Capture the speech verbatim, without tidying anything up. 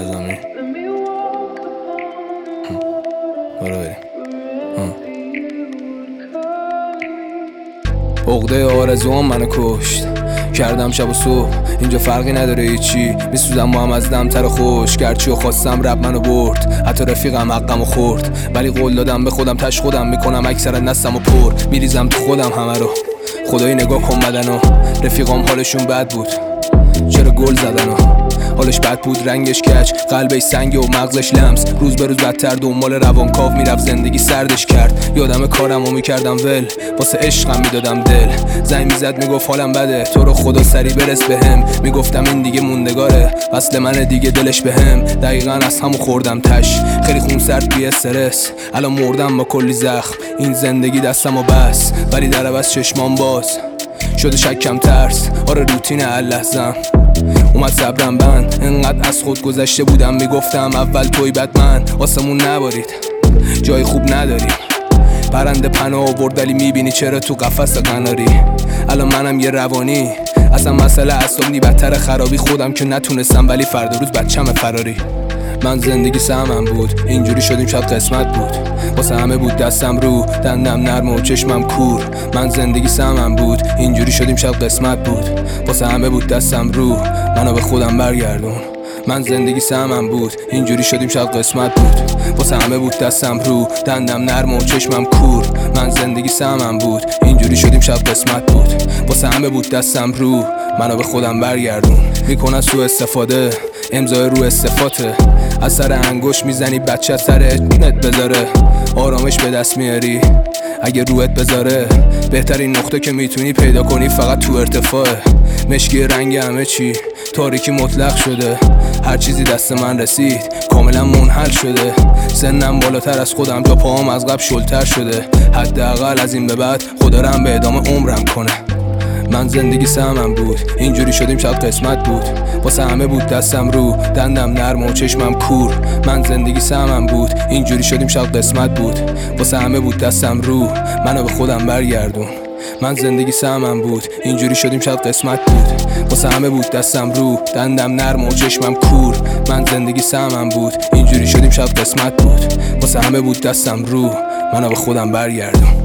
از زمین برو بریم. عقده آرزوام منو کشت، کردم شب و صبح اینجا فرقی نداره هیچی، میسوزم با هم از دمتر خوش، گرچی و خواستم رب منو برد، حتی رفیقم حقم و خورد، ولی قول دادم به خودم تش خودم میکنم اکثر نستم و پر، میریزم تو خودم همه رو، خدایی نگاه کن بدن و رفیقام حالشون بد بود، چرا گل زدن و حالش بد بود، رنگش کج، قلبش سنگ و مغزش لمس، روز به روز بدتر دنبال روانکاو میرفت، زندگی سردش کرد، یادم کارمو میکردم ول، واسه عشقم میدادم دل، زنگ میزد میگفت حالم بده، تو رو خدا سری برس بهم، میگفتم این دیگه موندگاره، اصل من دیگه دلش بهم، دقیقاً از همو خوردم تش، خیلی خون سرد بی استرس، الان مردم با کلی زخم، این زندگی دستمو بس، ولی در عوض چشمام باز شده شکم ترس، آره روتین هر لحظم اومد صبرم بند، انقدر از خود گذشته بودم میگفتم اول توی بعد من، آسمون نبارید جای خوب نداریم، پرنده پناه آورد ولی میبینی چرا تو قفس قناری، الان منم یه روانی، اصلا مسئله اعصاب نی بدتر خرابی، خودم که نتونستم ولی فردا روز بچم فراری، من زندگی سهمم بود، اینجوری شدیم شاید قسمت بود، واسه همه بود دستم رو، دندم نرم و چشمم کور، من زندگی سهمم بود، اینجوری شدیم شاید قسمت بود، واسه همه بود دستم رو، منو به خودم برگردون، من زندگی سهمم بود، اینجوری شدیم شاید قسمت بود، واسه همه بود دستم رو، دندم نرم و چشمم کور، من زندگی سهمم بود، اینجوری شدیم شاید قسمت بود، واسه همه بود دستم رو، منو به خودم برگردون، میکنن سوء استفاده، امضای رو استفاته، از سر انگوش میزنی بچه سر نت بذاره، آرامش به دست میاری اگه روحت بذاره، بهترین نقطه که میتونی پیدا کنی فقط تو ارتفاعه، مشکی رنگ همه چی تاریکی مطلق شده، هر چیزی دست من رسید کاملا منحل شده، سنم بالاتر از خودم تا پاهم از قبل شلتر شده، حداقل از این به بعد خدا رم به ادامه عمرم کنه، من زندگی سهمم بود، اینجوری شدیم شاید قسمت بود، واسه همه بود دستم رو، دندم نرم و چشمم کور، من زندگی سهمم بود، اینجوری شدیم شاید قسمت بود، واسه همه بود دستم رو، منو به خودم برگردون، من زندگی سهمم بود، اینجوری شدیم شاید قسمت بود، واسه همه بود دستم رو، دندم نرم و چشمم کور، من زندگی سهمم بود، اینجوری شدیم شاید قسمت بود، واسه همه بود دستم رو، منو به خودم برگردون.